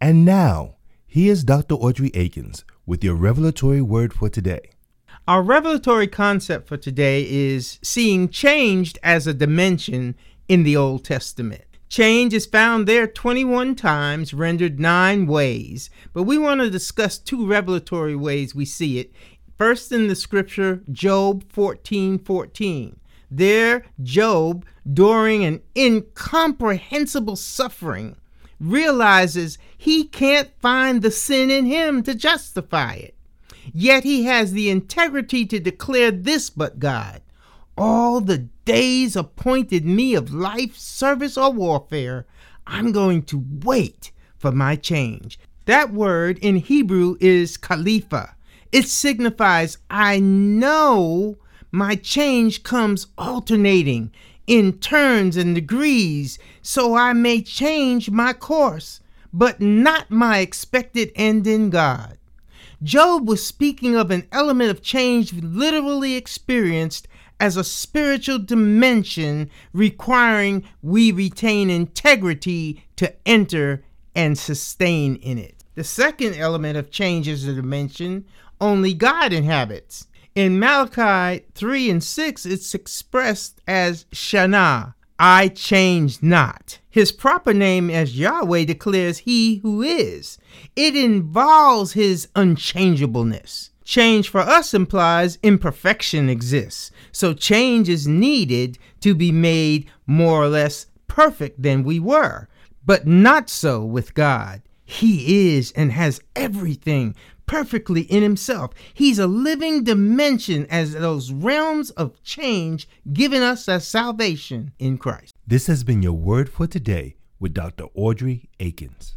And now, here's Dr. Audrey Akins with your revelatory word for today. Our revelatory concept for today is seeing changed as a dimension in the Old Testament. Change is found there 21 times, rendered 9 ways, but we want to discuss 2 revelatory ways we see it. First, in the scripture, Job 14:14. There, Job, during an incomprehensible suffering, realizes he can't find the sin in him to justify it. Yet he has the integrity to declare this but God: all the days appointed me of life, service, or warfare, I'm going to wait for my change. That word in Hebrew is khalifa. It signifies I know my change comes alternating in turns and degrees, so I may change my course, but not my expected end in God. Job was speaking of an element of change literally experienced as a spiritual dimension requiring we retain integrity to enter and sustain in it. The second element of change is a dimension only God inhabits. In Malachi 3:6, it's expressed as Shana, I change not. His proper name as Yahweh declares he who is. It involves his unchangeableness. Change for us implies imperfection exists, so change is needed to be made more or less perfect than we were, but not so with God. He is and has everything perfectly in himself. He's a living dimension as those realms of change given us as salvation in Christ. This has been your word for today with Dr. Audrey Akins.